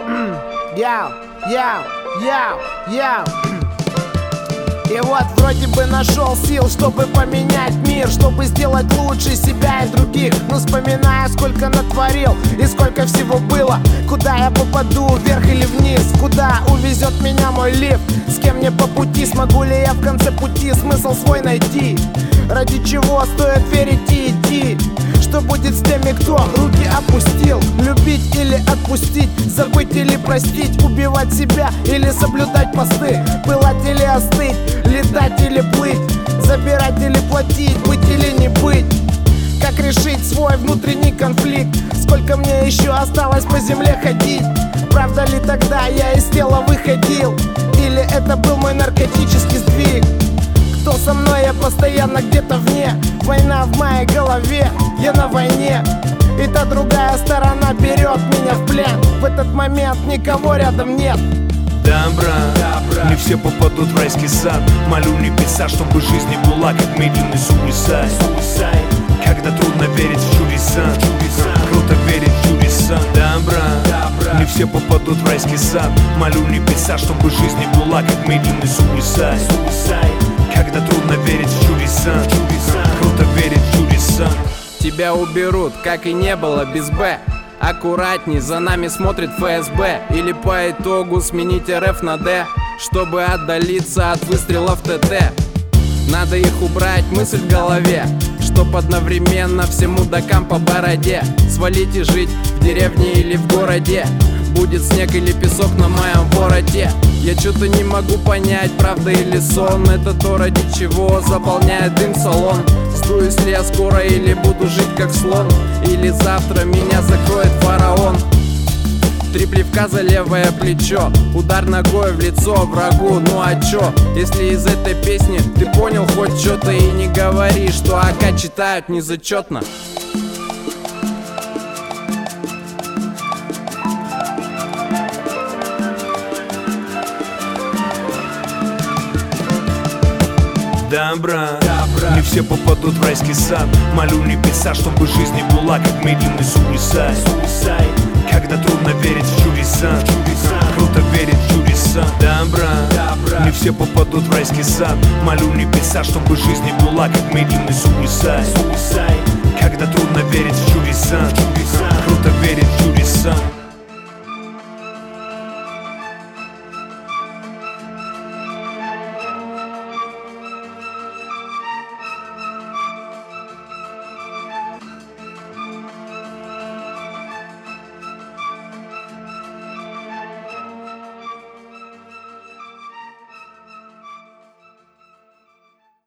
Яу, яу, яу, яу. И вот вроде бы нашел сил, чтобы поменять мир, чтобы сделать лучше себя и других. Но вспоминая, сколько натворил и сколько всего было, куда я попаду, вверх или вниз, куда увезет меня мой лифт, с кем мне по пути, смогу ли я в конце пути смысл свой найти, ради чего стоит верить и идти. Что будет с теми, кто руки опустил? Любить или отпустить, забыть или простить, убивать себя или соблюдать посты, пылать или остыть, летать или плыть, забирать или платить, быть или не быть. Как решить свой внутренний конфликт? Сколько мне еще осталось по земле ходить? Правда ли тогда я из тела выходил? Или это был мой наркотический сдвиг? Кто со мной? Я постоянно где-то вне. Война в моей голове, я на войне. И та другая сторона берет меня в плен. В этот момент никого рядом нет. Не все попадут в райский сад. Молю небеса, чтобы жизнь не была как медленный суицид. Когда трудно верить в чудеса, круто верить в чудеса. Не все попадут в райский сад. Молю небеса, чтобы жизнь не была как медленный суицид. Когда трудно верить в чудеса, круто верить в чудеса. Тебя уберут, как и не было без Б. Аккуратней, за нами смотрит ФСБ. Или по итогу сменить РФ на Д, чтобы отдалиться от выстрелов ТТ. Надо их убрать, мысль в голове, чтоб одновременно всем мудакам по бороде свалить и жить в деревне или в городе. Будет снег или песок на моем вороте. Я что-то не могу понять, правда или сон. Это то, ради чего заполняет дым салон. Сдуюсь ли я скоро или буду жить как слон? Или завтра меня закроет фараон? 3 плевка за левое плечо, удар ногой в лицо врагу. Ну а чё, если из этой песни ты понял хоть что-то? И не говори, что АК читают незачетно. Не все попадут в райский сад. Молю небеса, чтобы жизнь не была как медленный суицид. Когда трудно верить в чудеса, круто верить в чудеса. Не все попадут в райский сад. Молю небеса, чтобы жизнь не была как медленный суицид. Когда трудно верить в чудеса, круто верить в чудеса.